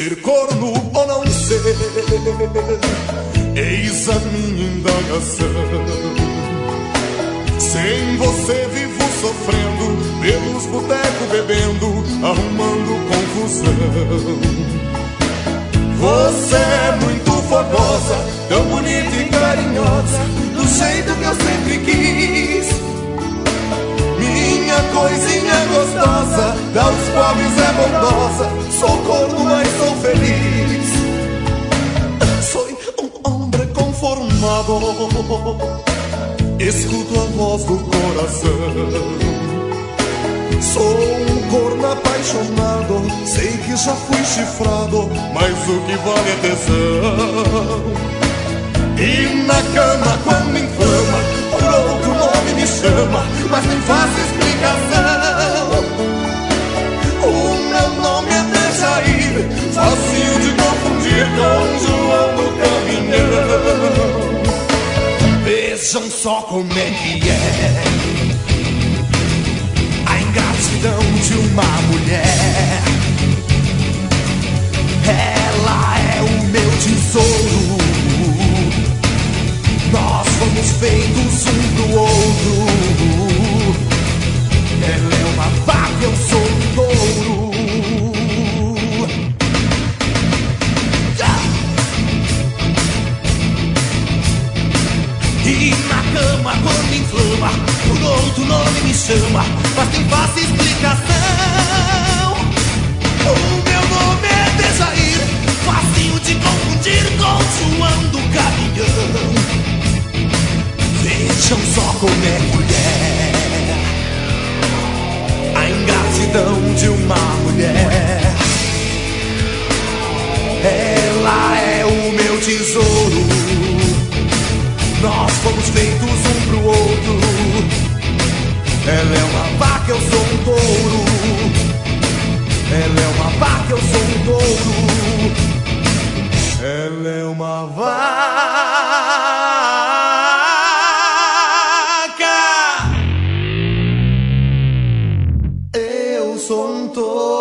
ser corno ou não ser? Eis a minha indagação. Sem você vivo sofrendo, pelos botecos bebendo, arrumando confusão. Você é muito fogosa, tão bonita e carinhosa, do jeito que eu sempre quis. Minha coisinha gostosa, aos pobres é bondosa, sou corno, mas sou feliz. Sou um homem conformado, escuto a voz do coração. Sou um corno apaixonado, sei que já fui chifrado, mas o que vale é tesão. E na cama quando inflama, por outro nome me chama, mas nem faço explicação. O meu nome é Dejair, facinho de confundir com João do Caminhão. Vejam só como é que é a ingratidão de uma mulher. Ela é o meu tesouro, nós fomos feitos um pro outro. Ela é uma vaca, eu sou um touro. E na cama quando inflama, por outro nome me chama, mas tem fácil explicação. O meu nome é Dejair, facinho de confundir com João do Caminhão. Vejam só como é que é a ingratidão de uma mulher. Ela é o meu tesouro, nós fomos feitos um pro outro. Ela é uma vaca, eu sou um touro. Ela é uma vaca, eu sou um touro. Ela é uma vaca, eu sou um touro.